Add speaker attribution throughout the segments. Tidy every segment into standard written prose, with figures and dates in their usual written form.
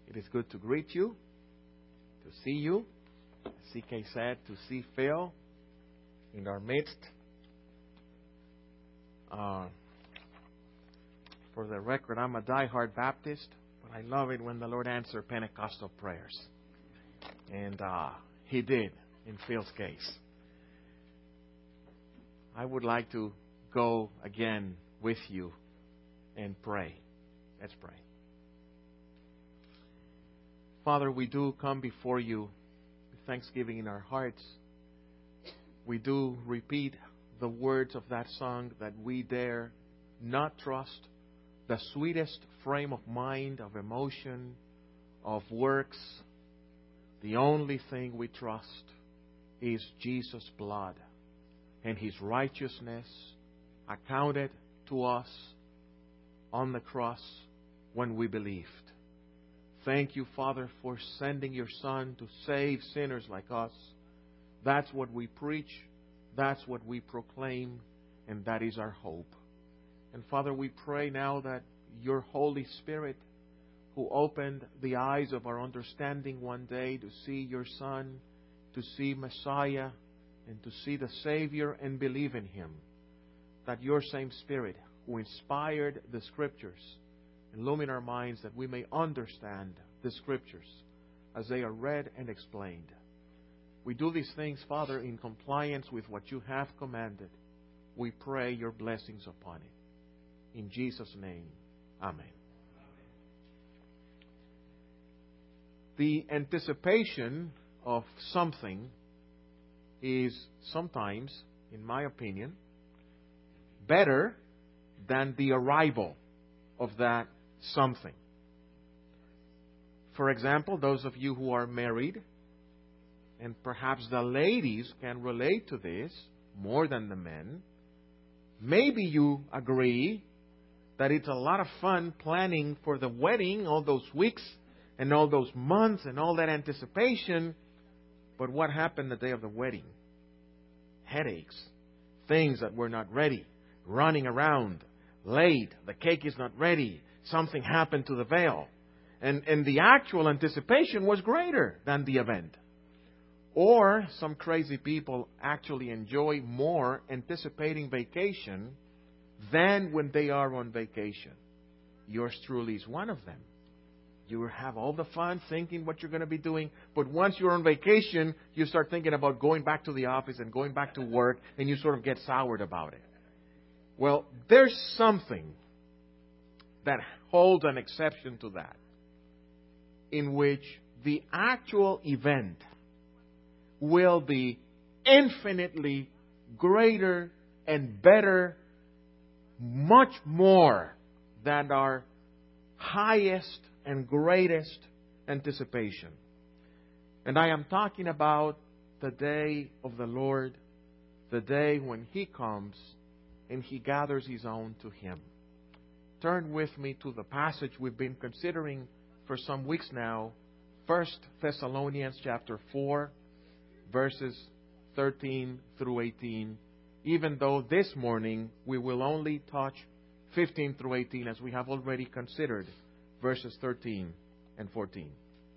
Speaker 1: It is good to greet you, to see you. As CK said, to see Phil in our midst. For the record, I'm a diehard Baptist, but I love it when the Lord answers Pentecostal prayers. And He did in Phil's case. I would like to go again with you and pray. Let's pray. Father, we do come before you with thanksgiving in our hearts. We do repeat the words of that song that we dare not trust the sweetest frame of mind, of emotion, of works. The only thing we trust is Jesus' blood and His righteousness accounted to us on the cross when we believed. Thank you, Father, for sending your Son to save sinners like us. That's what we preach. That's what we proclaim. And that is our hope. And Father, we pray now that your Holy Spirit, who opened the eyes of our understanding one day to see your Son, to see Messiah, and to see the Savior and believe in Him, that your same Spirit, who inspired the Scriptures, illumine our minds that we may understand the Scriptures as they are read and explained. We do these things, Father, in compliance with what you have commanded. We pray your blessings upon it. In Jesus' name, amen. The anticipation of something is sometimes, in my opinion, better than the arrival of that something. For example, those of you who are married, and perhaps the ladies can relate to this more than the men, maybe you agree that it's a lot of fun planning for the wedding, all those weeks and all those months and all that anticipation. But what happened the day of the wedding? Headaches, things that were not ready, running around, late, the cake is not ready, something happened to the veil. And the actual anticipation was greater than the event. Or some crazy people actually enjoy more anticipating vacation than when they are on vacation. Yours truly is one of them. You have all the fun thinking what you're going to be doing, but once you're on vacation, you start thinking about going back to the office and going back to work, and you sort of get soured about it. Well, there's something that holds an exception to that, in which the actual event will be infinitely greater and better, much more than our highest and greatest anticipation. And I am talking about the day of the Lord, the day when He comes and He gathers His own to Him. Turn with me to the passage we've been considering for some weeks now, 1 Thessalonians chapter 4, verses 13 through 18, even though this morning we will only touch 15 through 18 as we have already considered verses 13 and 14.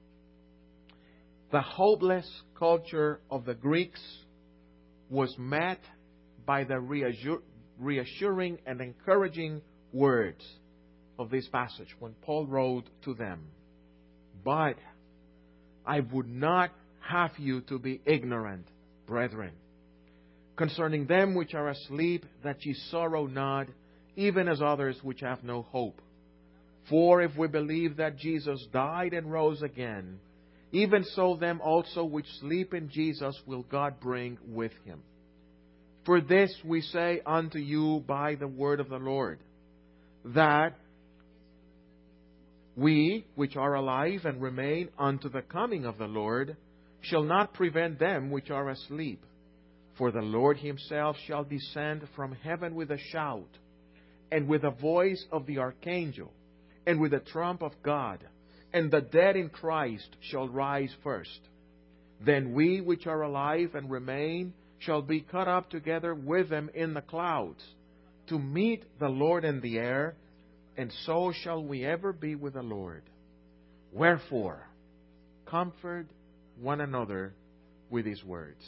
Speaker 1: The hopeless culture of the Greeks was met by the reassuring and encouraging words of this passage when Paul wrote to them, "But I would not have you to be ignorant, brethren, concerning them which are asleep, that ye sorrow not, even as others which have no hope. For if we believe that Jesus died and rose again, even so them also which sleep in Jesus will God bring with Him. For this we say unto you by the word of the Lord, that we which are alive and remain unto the coming of the Lord shall not prevent them which are asleep. For the Lord Himself shall descend from heaven with a shout, and with the voice of the archangel, and with the trump of God, and the dead in Christ shall rise first. Then we which are alive and remain shall be caught up together with them in the clouds, to meet the Lord in the air, and so shall we ever be with the Lord. Wherefore, comfort one another with these words.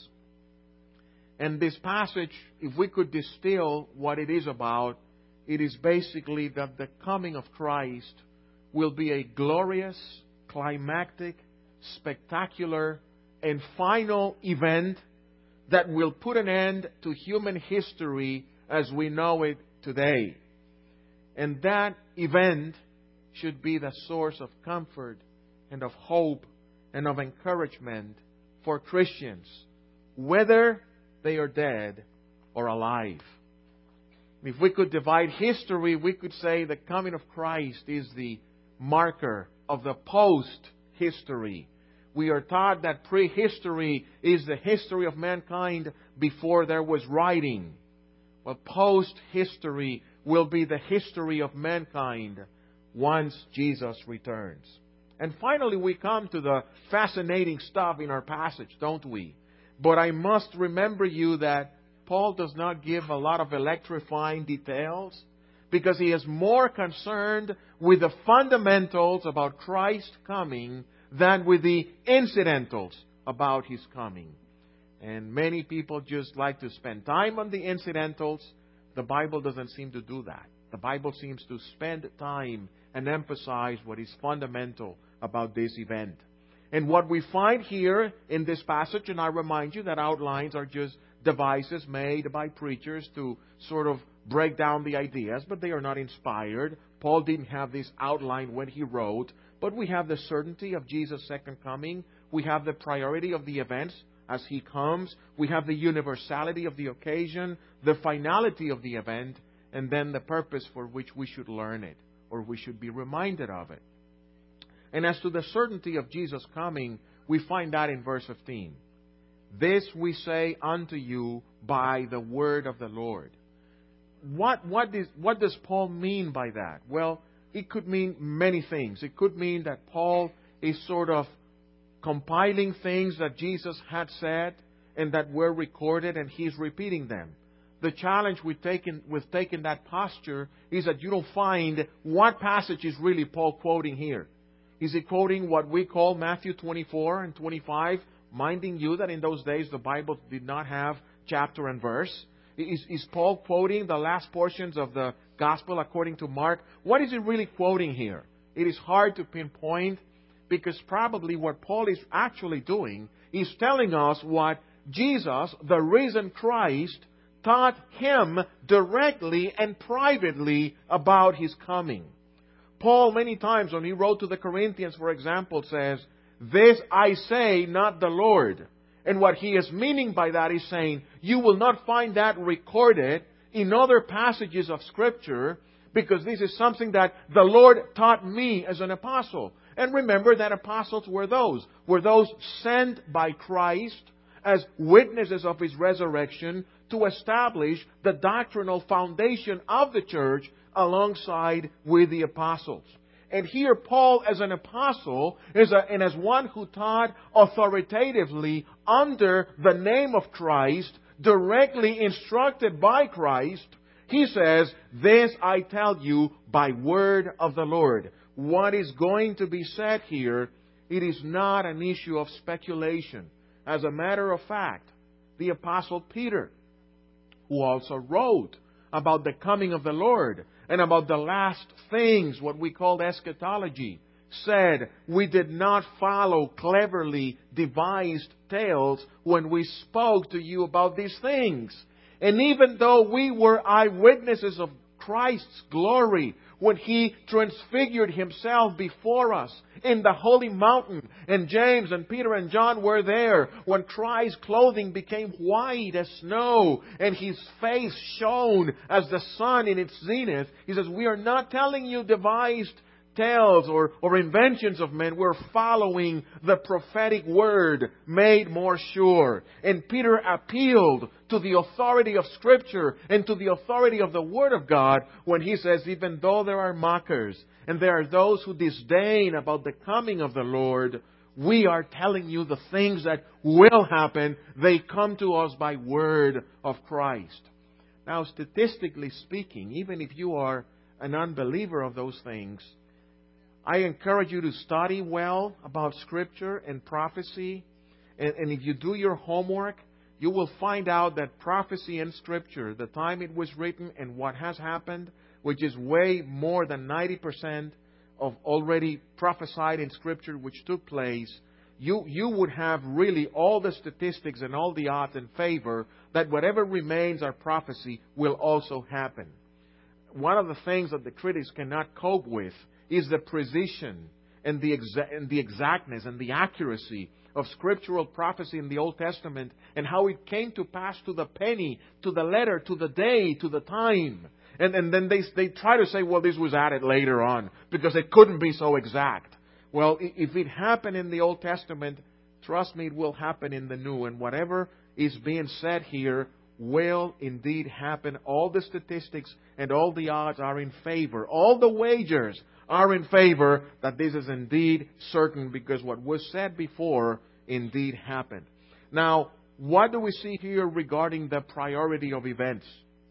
Speaker 1: And this passage, if we could distill what it is about, it is basically that the coming of Christ will be a glorious, climactic, spectacular, and final event that will put an end to human history as we know it today. And that event should be the source of comfort and of hope and of encouragement for Christians, whether they are dead or alive. If we could divide history, we could say the coming of Christ is the marker of the post-history. We are taught that prehistory is the history of mankind before there was writing. Well, post-history will be the history of mankind once Jesus returns. And finally, we come to the fascinating stuff in our passage, don't we? But I must remember you that Paul does not give a lot of electrifying details because he is more concerned with the fundamentals about Christ's coming than with the incidentals about His coming. And many people just like to spend time on the incidentals. The Bible doesn't seem to do that. The Bible seems to spend time and emphasize what is fundamental about this event. And what we find here in this passage, and I remind you that outlines are just devices made by preachers to sort of break down the ideas, but they are not inspired. Paul didn't have this outline when he wrote, but we have the certainty of Jesus' second coming. We have the priority of the events as He comes. We have the universality of the occasion, the finality of the event, and then the purpose for which we should learn it, or we should be reminded of it. And as to the certainty of Jesus' coming, we find that in verse 15. This we say unto you by the word of the Lord. What does Paul mean by that? Well, it could mean many things. It could mean that Paul is sort of compiling things that Jesus had said and that were recorded, and he's repeating them. The challenge with taking that posture is that you don't find what passage is really Paul quoting here. Is he quoting what we call Matthew 24 and 25, minding you that in those days the Bible did not have chapter and verse? Is Paul quoting the last portions of the Gospel according to Mark? What is he really quoting here? It is hard to pinpoint because probably what Paul is actually doing is telling us what Jesus, the risen Christ, taught him directly and privately about His coming. Paul, many times when he wrote to the Corinthians, for example, says, "This I say, not the Lord." And what he is meaning by that is saying, you will not find that recorded in other passages of Scripture because this is something that the Lord taught me as an apostle. And remember that apostles were those sent by Christ as witnesses of His resurrection to establish the doctrinal foundation of the church alongside with the apostles. And here Paul, as an apostle, and as one who taught authoritatively under the name of Christ, directly instructed by Christ, he says, "This I tell you by word of the Lord." What is going to be said here, it is not an issue of speculation. As a matter of fact, the Apostle Peter, who also wrote about the coming of the Lord and about the last things, what we call eschatology, said, "We did not follow cleverly devised tales when we spoke to you about these things. And even though we were eyewitnesses of Christ's glory, when He transfigured Himself before us in the holy mountain, and James and Peter and John were there, when Christ's clothing became white as snow and His face shone as the sun in its zenith," He says, "We are not telling you devised tales or inventions of men. We're following the prophetic word made more sure." And Peter appealed to the authority of Scripture and to the authority of the Word of God when he says, even though there are mockers and there are those who disdain about the coming of the Lord, we are telling you the things that will happen. They come to us by word of Christ. Now, statistically speaking, even if you are an unbeliever of those things, I encourage you to study well about Scripture and prophecy. And if you do your homework, you will find out that prophecy in Scripture, the time it was written and what has happened, which is way more than 90% of already prophesied in Scripture which took place, you would have really all the statistics and all the odds in favor that whatever remains our prophecy will also happen. One of the things that the critics cannot cope with is the precision and the exactness and the accuracy of scriptural prophecy in the Old Testament and how it came to pass to the penny, to the letter, to the day, to the time. And then they try to say, well, this was added later on because it couldn't be so exact. Well, if it happened in the Old Testament, trust me, it will happen in the New. And whatever is being said here will indeed happen. All the statistics and all the odds are in favor. All the wagers are in favor that this is indeed certain because what was said before indeed happened. Now, what do we see here regarding the priority of events?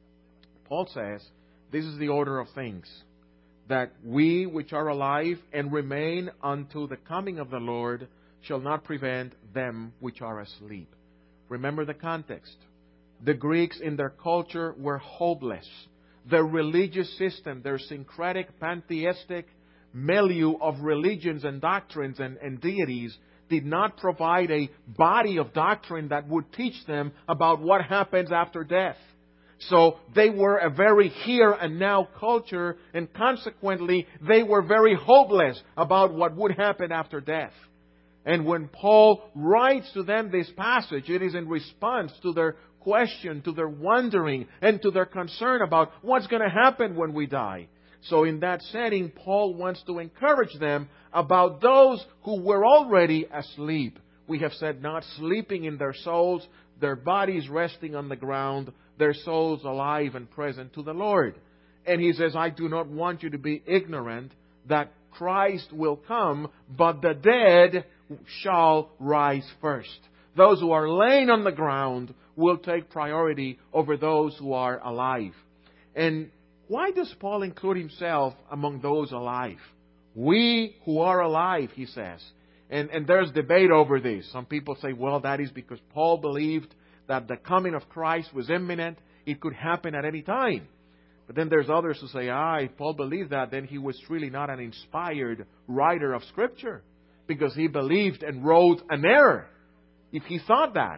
Speaker 1: Paul says, this is the order of things, that we which are alive and remain unto the coming of the Lord shall not prevent them which are asleep. Remember the context. The Greeks in their culture were hopeless. Their religious system, their syncretic, pantheistic milieu of religions and doctrines and deities did not provide a body of doctrine that would teach them about what happens after death. So they were a very here and now culture, and consequently they were very hopeless about what would happen after death. And when Paul writes to them this passage, it is in response to their question, to their wondering, and to their concern about what's going to happen when we die. So in that setting, Paul wants to encourage them about those who were already asleep. We have said not sleeping in their souls, their bodies resting on the ground, their souls alive and present to the Lord. And he says, I do not want you to be ignorant that Christ will come, but the dead shall rise first. Those who are laying on the ground will take priority over those who are alive. And why does Paul include himself among those alive? We who are alive, he says. And there's debate over this. Some people say, well, that is because Paul believed that the coming of Christ was imminent. It could happen at any time. But then there's others who say, if Paul believed that, then he was really not an inspired writer of Scripture, because he believed and wrote an error if he thought that.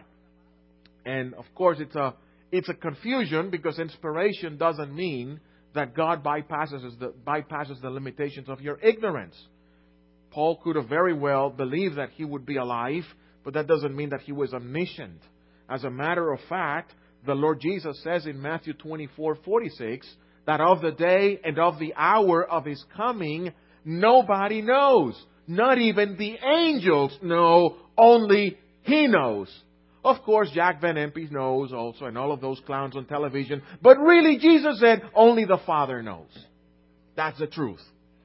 Speaker 1: And of course it's a confusion, because inspiration doesn't mean that God bypasses the limitations of your ignorance. Paul could have very well believed that he would be alive, but that doesn't mean that he was omniscient. As a matter of fact, the Lord Jesus says in Matthew 24:46 that of the day and of the hour of His coming, nobody knows. Not even the angels know. Only He knows. Of course, Jack Van Impe knows also, and all of those clowns on television. But really, Jesus said, only the Father knows. That's the truth.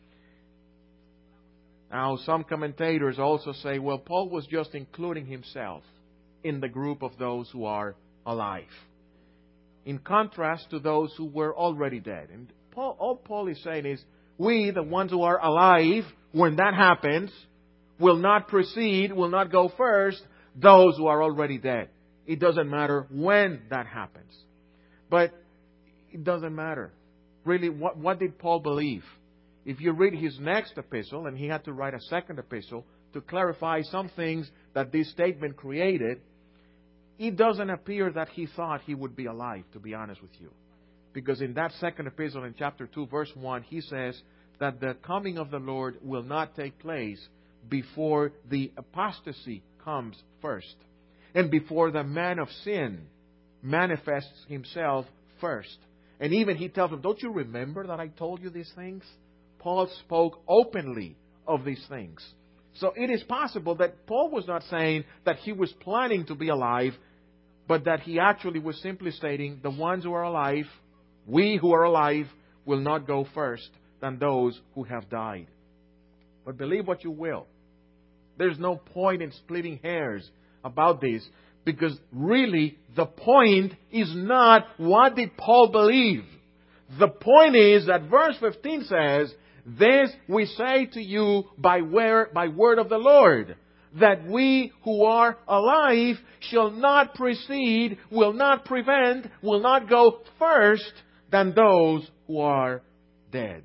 Speaker 1: Now, some commentators also say, well, Paul was just including himself in the group of those who are alive, in contrast to those who were already dead. And all Paul is saying is, we, the ones who are alive, when that happens, will not precede, will not go first, those who are already dead. It doesn't matter when that happens. But it doesn't matter. Really, what did Paul believe? If you read his next epistle, and he had to write a second epistle to clarify some things that this statement created, it doesn't appear that he thought he would be alive, to be honest with you. Because in that second epistle, in chapter 2, verse 1, he says that the coming of the Lord will not take place before the apostasy comes first, and before the man of sin manifests himself first. And even he tells them, don't you remember that I told you these things? Paul spoke openly of these things. So it is possible that Paul was not saying that he was planning to be alive, but that he actually was simply stating the ones who are alive, we who are alive, will not go first than those who have died. But believe what you will. There's no point in splitting hairs about this, because really the point is not what did Paul believe. The point is that verse 15 says This we say to you by word of the Lord, that we who are alive shall not precede, will not prevent, will not go first than those who are dead.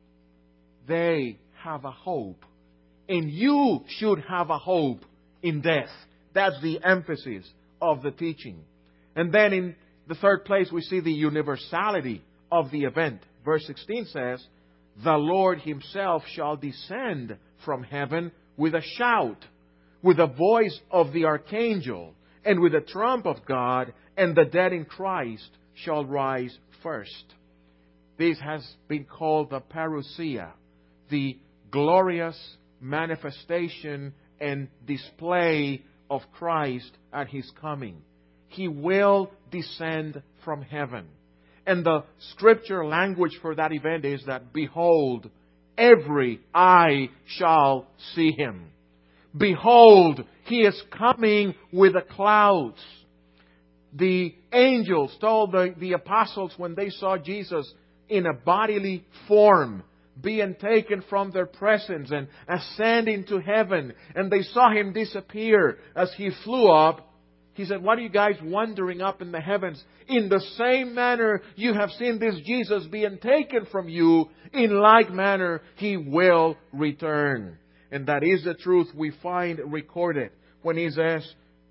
Speaker 1: They have a hope. And you should have a hope in death. That's the emphasis of the teaching. And then in the third place, we see the universality of the event. Verse 16 says, the Lord Himself shall descend from heaven with a shout, with the voice of the archangel, and with the trump of God, and the dead in Christ shall rise first. This has been called the parousia, the glorious manifestation and display of Christ at His coming. He will descend from heaven. And the scripture language for that event is that, behold, every eye shall see Him. Behold, He is coming with the clouds. The angels told the apostles when they saw Jesus in a bodily form, being taken from their presence and ascending to heaven, and they saw Him disappear as He flew up. He said, what are you guys wondering up in the heavens? In the same manner you have seen this Jesus being taken from you, in like manner He will return. And that is the truth we find recorded when He says,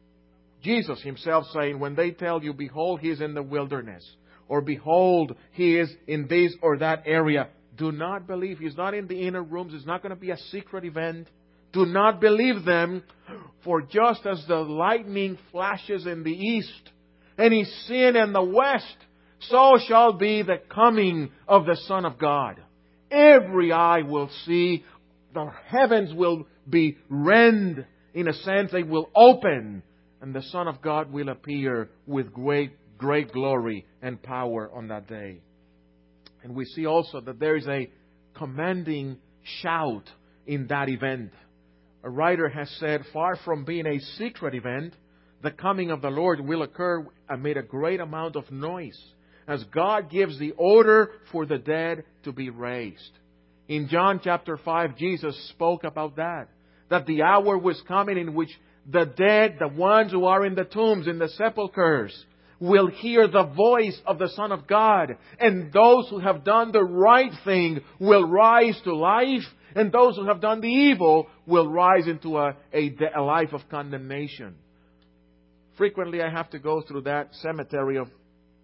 Speaker 1: Jesus Himself saying, when they tell you, behold, He is in the wilderness, or behold, He is in this or that area, do not believe. He's not in the inner rooms. It's not going to be a secret event. Do not believe them. For just as the lightning flashes in the east, and is seen in the west, so shall be the coming of the Son of God. Every eye will see. The heavens will be rent. In a sense, they will open. And the Son of God will appear with great glory and power on that day. And we see also that there is a commanding shout in that event. A writer has said, far from being a secret event, the coming of the Lord will occur amid a great amount of noise, as God gives the order for the dead to be raised. In John chapter 5, Jesus spoke about that the hour was coming in which the dead, the ones who are in the tombs, in the sepulchres, will hear the voice of the Son of God. And those who have done the right thing will rise to life. And those who have done the evil will rise into a life of condemnation. Frequently I have to go through that cemetery of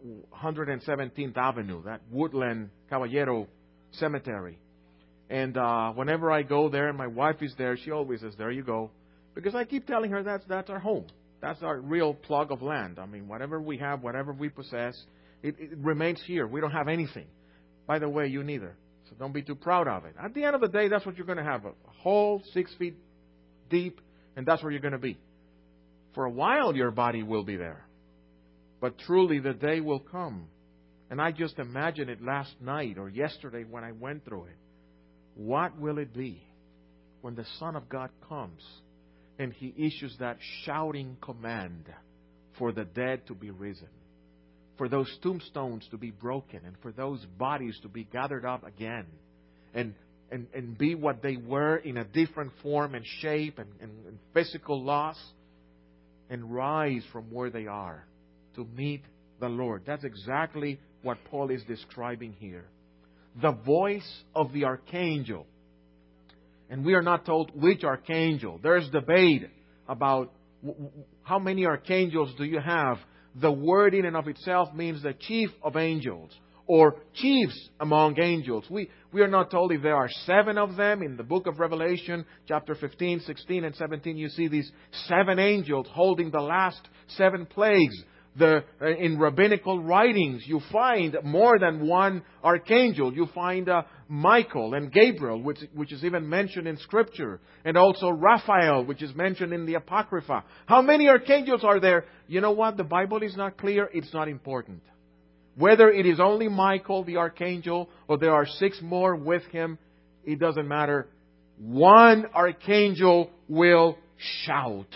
Speaker 1: 117th Avenue, that Woodland Caballero Cemetery. And whenever I go there and my wife is there, she always says, there you go. Because I keep telling her that's our home. That's our real plug of land. I mean, whatever we have, whatever we possess, it remains here. We don't have anything. By the way, you neither. So don't be too proud of it. At the end of the day, that's what you're going to have. A hole 6 feet deep, and that's where you're going to be. For a while, your body will be there. But truly, the day will come. And I just imagined it last night or yesterday when I went through it. What will it be when the Son of God comes and He issues that shouting command for the dead to be risen, for those tombstones to be broken, and for those bodies to be gathered up again and be what they were in a different form and shape and physical loss, and rise from where they are to meet the Lord. That's exactly what Paul is describing here. The voice of the archangel. And we are not told which archangel. There's debate about how many archangels do you have. The word in and of itself means the chief of angels, or chiefs among angels. We are not told if there are 7 of them. In the book of Revelation, chapter 15, 16, and 17, you see these 7 angels holding the last 7 plagues. In rabbinical writings, you find more than one archangel. You find Michael and Gabriel, which is even mentioned in Scripture, and also Raphael, which is mentioned in the Apocrypha. How many archangels are there? You know what? The Bible is not clear. It's not important. Whether it is only Michael, the archangel, or there are 6 more with him, it doesn't matter. One archangel will shout.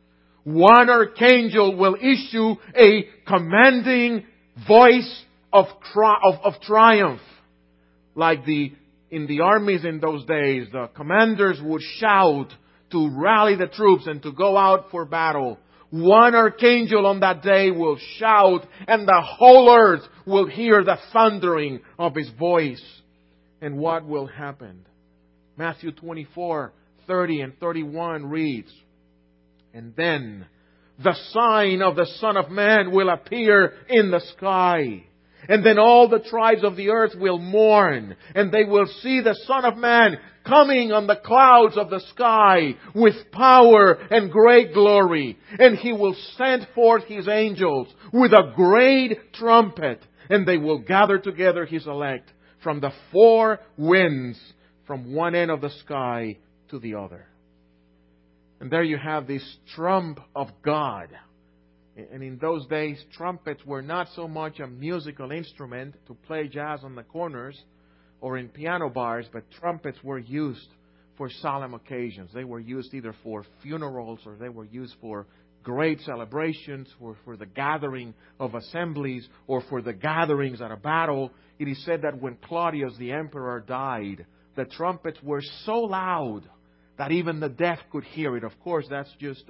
Speaker 1: One archangel will issue a commanding voice of triumph, like the in the armies in those days, the commanders would shout to rally the troops and to go out for battle. One archangel on that day will shout, and the whole earth will hear the thundering of his voice. And what will happen? Matthew 24:30 and 31 reads, "And then the sign of the Son of Man will appear in the sky. And then all the tribes of the earth will mourn, and they will see the Son of Man coming on the clouds of the sky with power and great glory. And He will send forth His angels with a great trumpet, and they will gather together His elect from the four winds, from one end of the sky to the other." And there you have this trump of God. And in those days, trumpets were not so much a musical instrument to play jazz on the corners or in piano bars, but trumpets were used for solemn occasions. They were used either for funerals or they were used for great celebrations, for the gathering of assemblies or for the gatherings at a battle. It is said that when Claudius the emperor died, the trumpets were so loud that even the deaf could hear it. Of course, that's just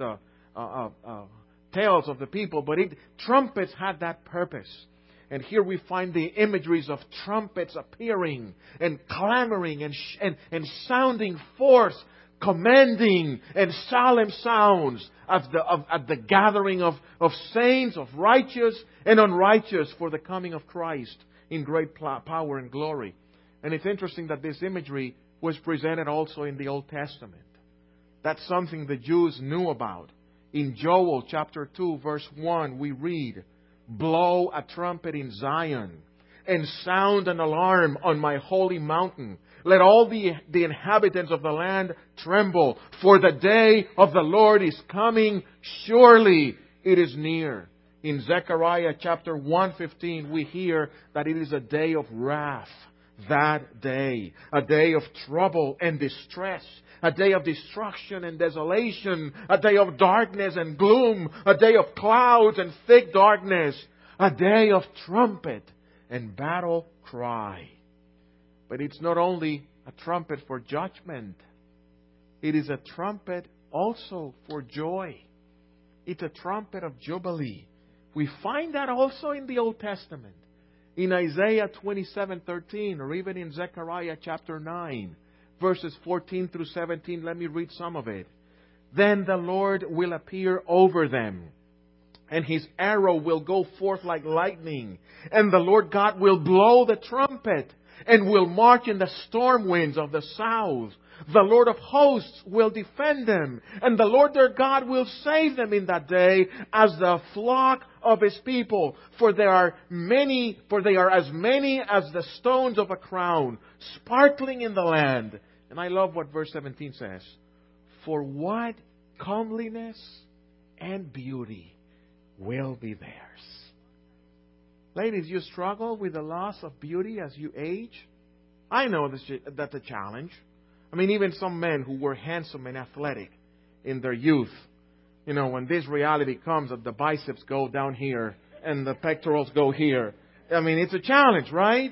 Speaker 1: tales of the people, but trumpets had that purpose. And here we find the imageries of trumpets appearing and clamoring and sounding forth, commanding and solemn sounds at the gathering of saints, of righteous and unrighteous for the coming of Christ in great power and glory. And it's interesting that this imagery was presented also in the Old Testament. That's something the Jews knew about. In Joel chapter 2 verse 1 we read, "Blow a trumpet in Zion and sound an alarm on my holy mountain. Let all the inhabitants of the land tremble, for the day of the Lord is coming. Surely it is near." In Zechariah chapter 1:15 we hear that it is a day of wrath. That day, a day of trouble and distress, a day of destruction and desolation, a day of darkness and gloom, a day of clouds and thick darkness, a day of trumpet and battle cry. But it's not only a trumpet for judgment. It is a trumpet also for joy. It's a trumpet of jubilee. We find that also in the Old Testament. In Isaiah 27:13, or even in Zechariah chapter 9, verses 14 through 17, let me read some of it. "Then the Lord will appear over them, and His arrow will go forth like lightning. And the Lord God will blow the trumpet, and will march in the storm winds of the south. The Lord of hosts will defend them, and the Lord their God will save them in that day as the flock of His people. For they are as many as the stones of a crown, sparkling in the land." And I love what verse 17 says. "For what comeliness and beauty will be theirs." Ladies, you struggle with the loss of beauty as you age? I know that's a challenge. I mean, even some men who were handsome and athletic in their youth, when this reality comes that the biceps go down here and the pectorals go here, I mean, it's a challenge, right?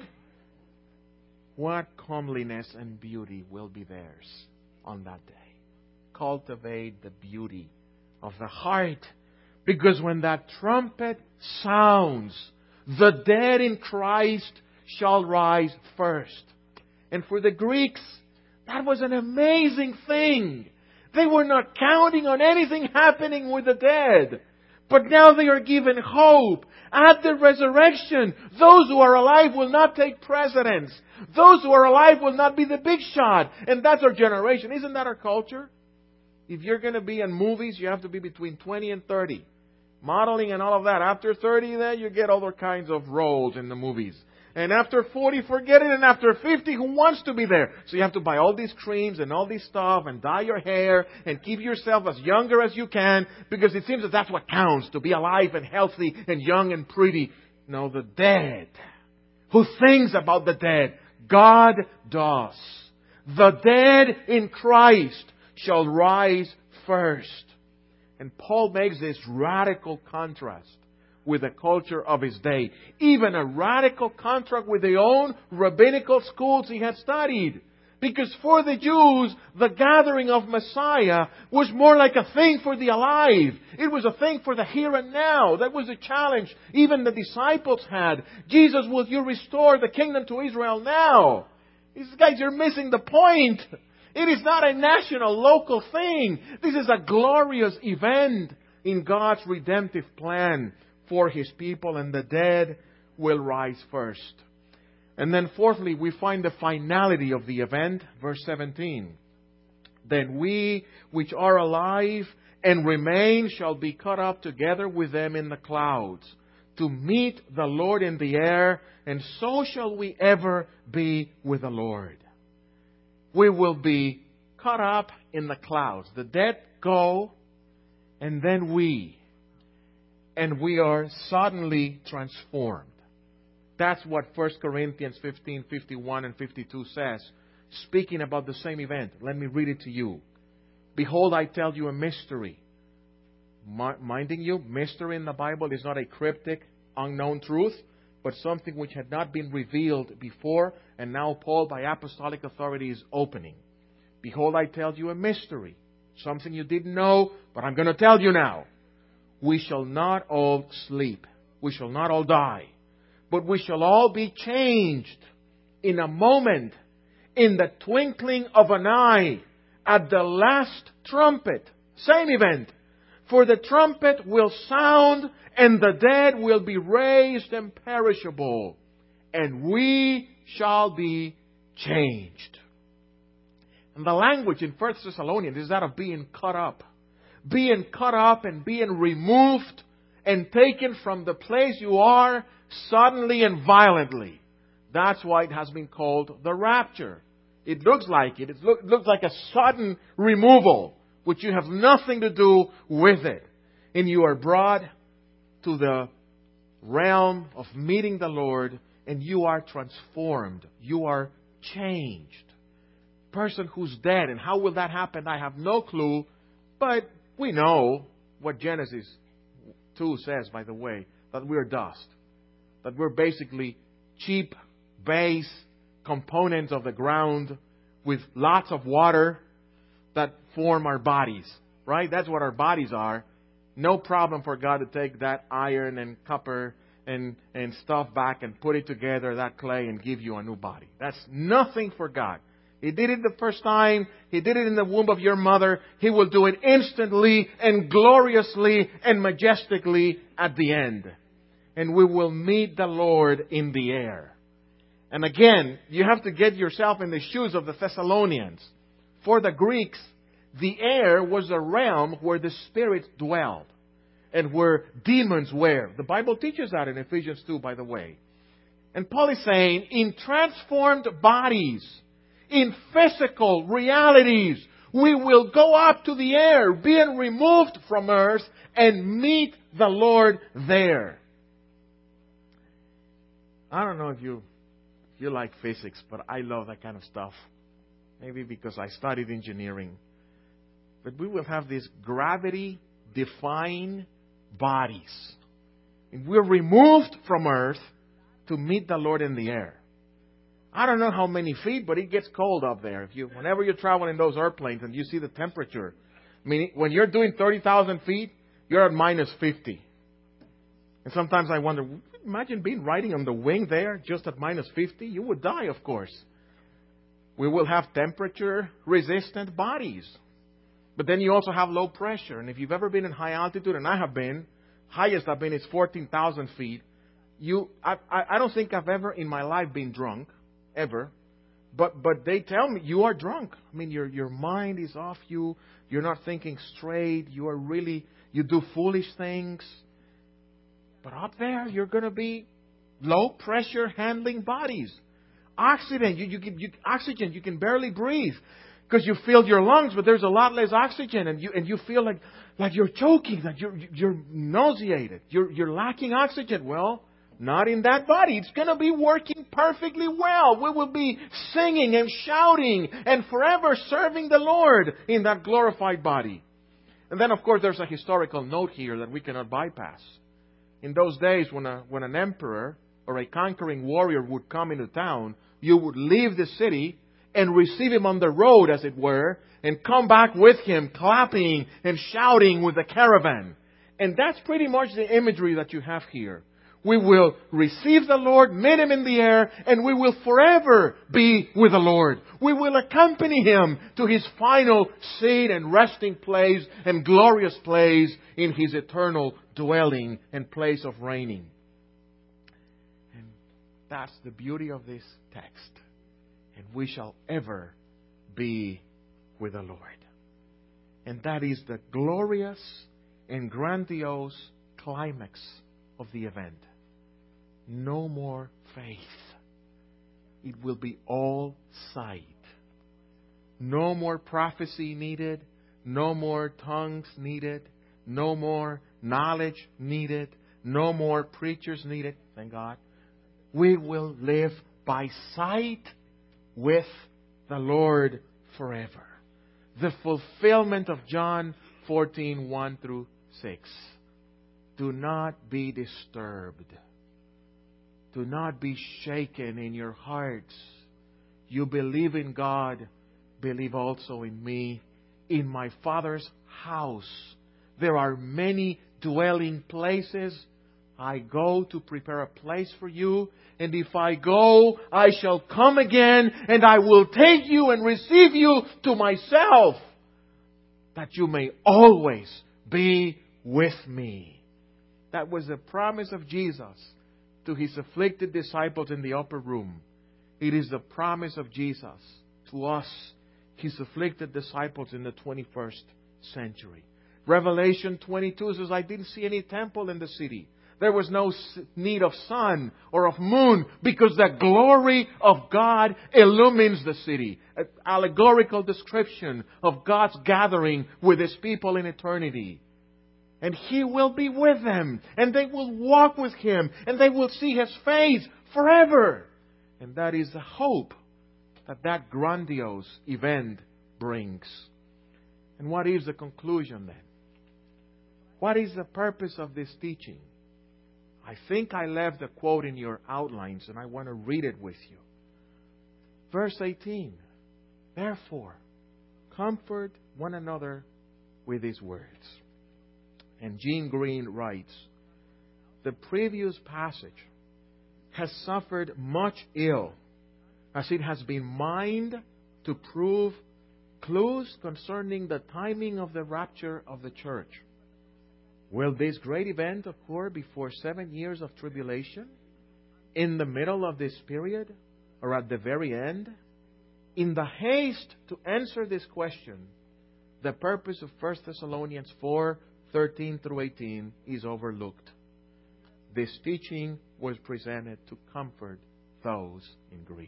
Speaker 1: What comeliness and beauty will be theirs on that day. Cultivate the beauty of the heart. Because when that trumpet sounds, the dead in Christ shall rise first. And for the Greeks, that was an amazing thing. They were not counting on anything happening with the dead. But now they are given hope. At the resurrection, those who are alive will not take precedence. Those who are alive will not be the big shot. And that's our generation. Isn't that our culture? If you're going to be in movies, you have to be between 20 and 30. Modeling and all of that. After 30, then you get other kinds of roles in the movies. And after 40, forget it. And after 50, who wants to be there? So you have to buy all these creams and all this stuff and dye your hair and keep yourself as younger as you can, because it seems that that's what counts, to be alive and healthy and young and pretty. No, the dead. Who thinks about the dead? God does. The dead in Christ shall rise first. And Paul makes this radical contrast with the culture of his day. Even a radical contrast with the own rabbinical schools he had studied. Because for the Jews, the gathering of Messiah was more like a thing for the alive. It was a thing for the here and now. That was a challenge even the disciples had. Jesus, will you restore the kingdom to Israel now? These guys are missing the point. It is not a national, local thing. This is a glorious event in God's redemptive plan for His people, and the dead will rise first. And then fourthly, we find the finality of the event, verse 17. Then we which are alive and remain shall be caught up together with them in the clouds, to meet the Lord in the air, and so shall we ever be with the Lord. We will be caught up in the clouds. The dead go, and then we are suddenly transformed. That's what 1 Corinthians 15, 51 and 52 says, speaking about the same event. Let me read it to you. Behold, I tell you a mystery. Minding you, mystery in the Bible is not a cryptic, unknown truth, but something which had not been revealed before, and now Paul, by apostolic authority, is opening. Behold, I tell you a mystery. Something you didn't know, but I'm going to tell you now. We shall not all sleep. We shall not all die. But we shall all be changed in a moment, in the twinkling of an eye, at the last trumpet. Same event. For the trumpet will sound, and the dead will be raised imperishable, and we shall be changed. And the language in 1 Thessalonians is that of being caught up. Being caught up and being removed and taken from the place you are suddenly and violently. That's why it has been called the rapture. It looks like it. It looks like a sudden removal, which you have nothing to do with it. And you are brought to the realm of meeting the Lord, and you are transformed. You are changed. Person who's dead, and how will that happen? I have no clue, but we know what Genesis 2 says, by the way, that we're dust. That we're basically cheap base components of the ground with lots of water that form our bodies. Right? That's what our bodies are. No problem for God to take that iron and copper and stuff back and put it together, that clay, and give you a new body. That's nothing for God. He did it the first time. He did it in the womb of your mother. He will do it instantly and gloriously and majestically at the end. And we will meet the Lord in the air. And again, you have to get yourself in the shoes of the Thessalonians. For the Greeks, the air was a realm where the spirits dwelled and where demons were. The Bible teaches that in Ephesians 2, by the way. And Paul is saying, in transformed bodies, in physical realities, we will go up to the air, being removed from earth, and meet the Lord there. I don't know if you like physics, but I love that kind of stuff. Maybe because I studied engineering. But we will have these gravity-defying bodies. And we're removed from earth to meet the Lord in the air. I don't know how many feet, but it gets cold up there. Whenever you travel in those airplanes and you see the temperature, I mean, when you're doing 30,000 feet, you're at minus 50. And sometimes I wonder, imagine riding on the wing there just at minus 50. You would die, of course. We will have temperature-resistant bodies. But then you also have low pressure. And if you've ever been in high altitude, and I have been, highest I've been is 14,000 feet. I don't think I've ever in my life been drunk, ever. But they tell me you are drunk. I mean, your mind is off you. You're not thinking straight. You do foolish things. But up there, you're going to be low pressure handling bodies. Oxygen, oxygen, you can barely breathe because you filled your lungs, but there's a lot less oxygen, and you feel like you're choking, that you're nauseated, you're lacking oxygen. Well, not in that body. It's going to be working perfectly well. We will be singing and shouting and forever serving the Lord in that glorified body. And then, of course, there's a historical note here that we cannot bypass. In those days, when an emperor or a conquering warrior would come into town, you would leave the city and receive him on the road, as it were, and come back with him, clapping and shouting with the caravan. And that's pretty much the imagery that you have here. We will receive the Lord, meet Him in the air, and we will forever be with the Lord. We will accompany Him to His final seat and resting place and glorious place in His eternal dwelling and place of reigning. And that's the beauty of this text. And we shall ever be with the Lord. And that is the glorious and grandiose climax of the event. No more faith. It will be all sight. No more prophecy needed. No more tongues needed. No more knowledge needed. No more preachers needed. Thank God. We will live by sight with the Lord forever. The fulfillment of John 14:1 through 6. Do not be disturbed. Do not be shaken in your hearts. You believe in God, believe also in me. In my Father's house there are many dwelling places. I go to prepare a place for you. And if I go, I shall come again, and I will take you and receive you to myself, that you may always be with me. That was the promise of Jesus to His afflicted disciples in the upper room. It is the promise of Jesus to us, His afflicted disciples in the 21st century. Revelation 22 says, I didn't see any temple in the city. There was no need of sun or of moon, because the glory of God illumines the city. An allegorical description of God's gathering with His people in eternity. And He will be with them. And they will walk with Him. And they will see His face forever. And that is the hope that grandiose event brings. And what is the conclusion then? What is the purpose of this teaching? I think I left the quote in your outlines, and I want to read it with you. Verse 18. Therefore, comfort one another with these words. And Gene Green writes, the previous passage has suffered much ill, as it has been mined to prove clues concerning the timing of the rapture of the church. Will this great event occur before 7 years of tribulation? In the middle of this period? Or at the very end? In the haste to answer this question, the purpose of 1 Thessalonians 4:13 through 18 is overlooked. This teaching was presented to comfort those in grief.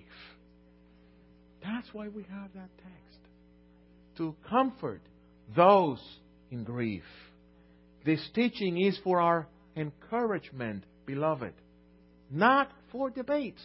Speaker 1: That's why we have that text. To comfort those in grief. This teaching is for our encouragement, beloved, not for debates.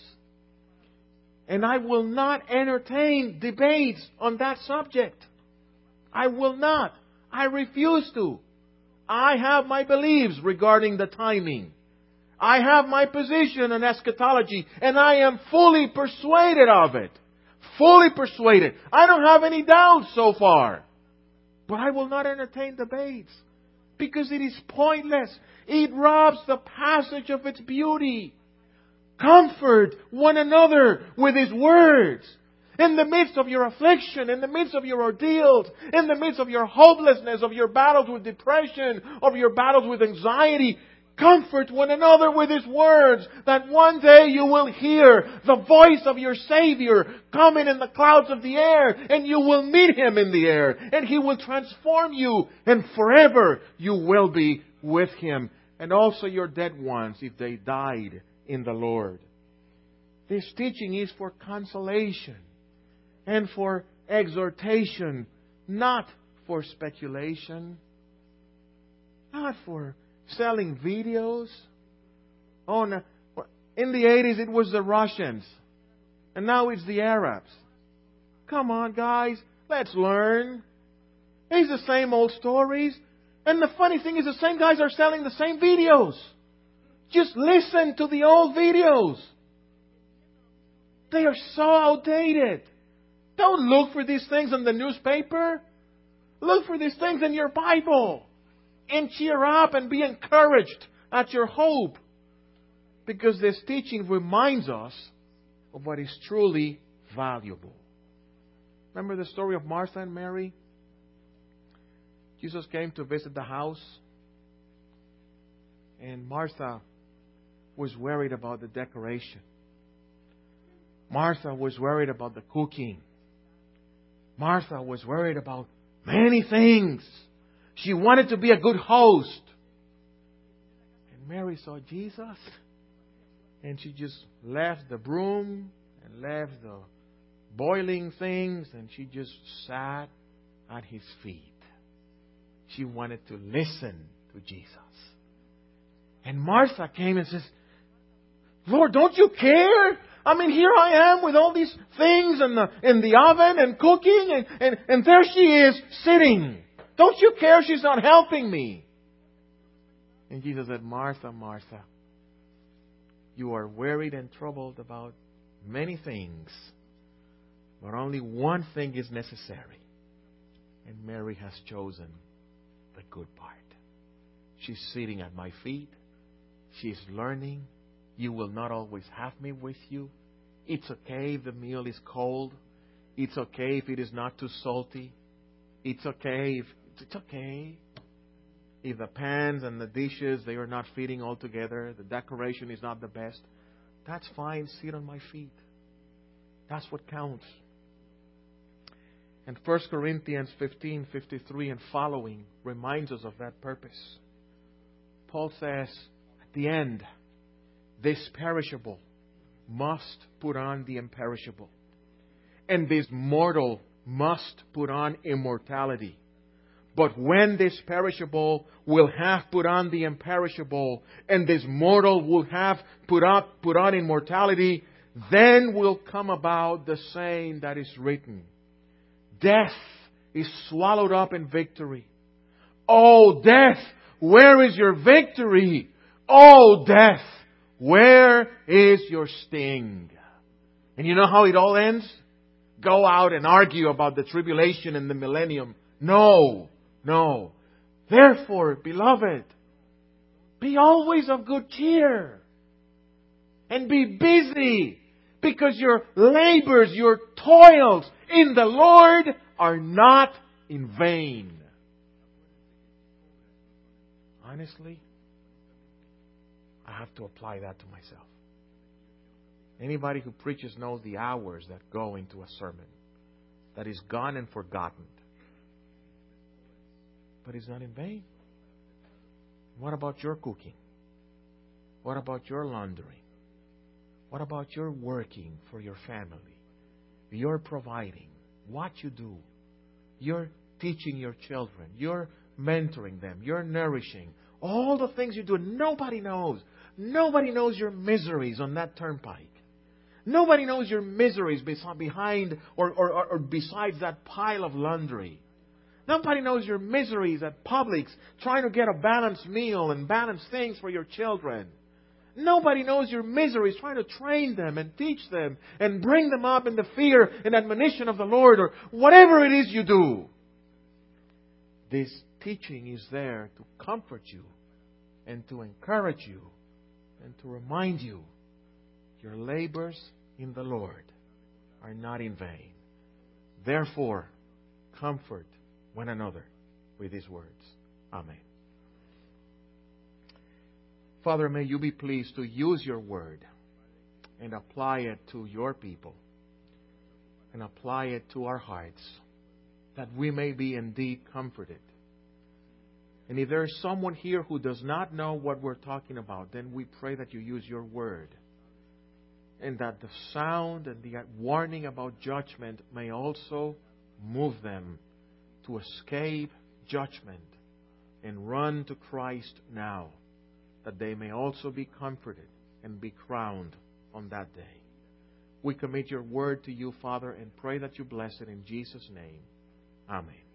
Speaker 1: And I will not entertain debates on that subject. I will not. I refuse to. I have my beliefs regarding the timing. I have my position on eschatology, and I am fully persuaded of it. Fully persuaded. I don't have any doubts so far. But I will not entertain debates, because it is pointless. It robs the passage of its beauty. Comfort one another with His words. In the midst of your affliction, in the midst of your ordeals, in the midst of your hopelessness, of your battles with depression, of your battles with anxiety, comfort one another with His words, that one day you will hear the voice of your Savior coming in the clouds of the air, and you will meet Him in the air, and He will transform you, and forever you will be with Him, and also your dead ones if they died in the Lord. This teaching is for consolation and for exhortation, not for speculation, not for selling videos. In the 80s it was the Russians, and now it's the Arabs. Come on, guys, let's learn. It's the same old stories. And the funny thing is, the same guys are selling the same videos. Just listen to the old videos. They are so outdated. Don't look for these things in the newspaper. Look for these things in your Bible. And cheer up and be encouraged at your hope. Because this teaching reminds us of what is truly valuable. Remember the story of Martha and Mary? Jesus came to visit the house. And Martha was worried about the decoration. Martha was worried about the cooking. Martha was worried about many things. She wanted to be a good host. And Mary saw Jesus. And she just left the broom and left the boiling things. And she just sat at His feet. She wanted to listen to Jesus. And Martha came and says, Lord, don't you care? I mean, here I am with all these things in the oven and cooking, and there she is sitting. Don't you care she's not helping me? And Jesus said, Martha, Martha, you are worried and troubled about many things, but only one thing is necessary. And Mary has chosen the good part. She's sitting at my feet. She's learning. You will not always have me with you. It's okay if the meal is cold. It's okay if it is not too salty. It's okay if the pans and the dishes, they are not fitting all together. The decoration is not the best. That's fine. Sit on my feet. That's what counts. And 1 Corinthians 15:53 and following reminds us of that purpose. Paul says, at the end, this perishable must put on the imperishable. And this mortal must put on immortality. But when this perishable will have put on the imperishable, and this mortal will have put on immortality, then will come about the saying that is written, Death is swallowed up in victory. Oh, death, where is your victory? Oh, death, where is your sting? And you know how it all ends? Go out and argue about the tribulation and the millennium. No. Therefore, beloved, be always of good cheer. And be busy, because your labors, your toils in the Lord are not in vain. Honestly, I have to apply that to myself. Anybody who preaches knows the hours that go into a sermon that is gone and forgotten. But it's not in vain. What about your cooking? What about your laundering? What about your working for your family? Your providing, what you do. You're teaching your children. You're mentoring them. You're nourishing. All the things you do. Nobody knows. Nobody knows your miseries on that turnpike. Nobody knows your miseries behind or besides that pile of laundry. Nobody knows your miseries at Publix trying to get a balanced meal and balanced things for your children. Nobody knows your miseries trying to train them and teach them and bring them up in the fear and admonition of the Lord, or whatever it is you do. This teaching is there to comfort you and to encourage you and to remind you your labors in the Lord are not in vain. Therefore, comfort one another with these words. Amen. Father, may you be pleased to use your word and apply it to your people and apply it to our hearts, that we may be indeed comforted. And if there is someone here who does not know what we're talking about, then we pray that you use your word, and that the sound and the warning about judgment may also move them to escape judgment and run to Christ now, that they may also be comforted and be crowned on that day. We commit your word to you, Father, and pray that you bless it in Jesus' name. Amen.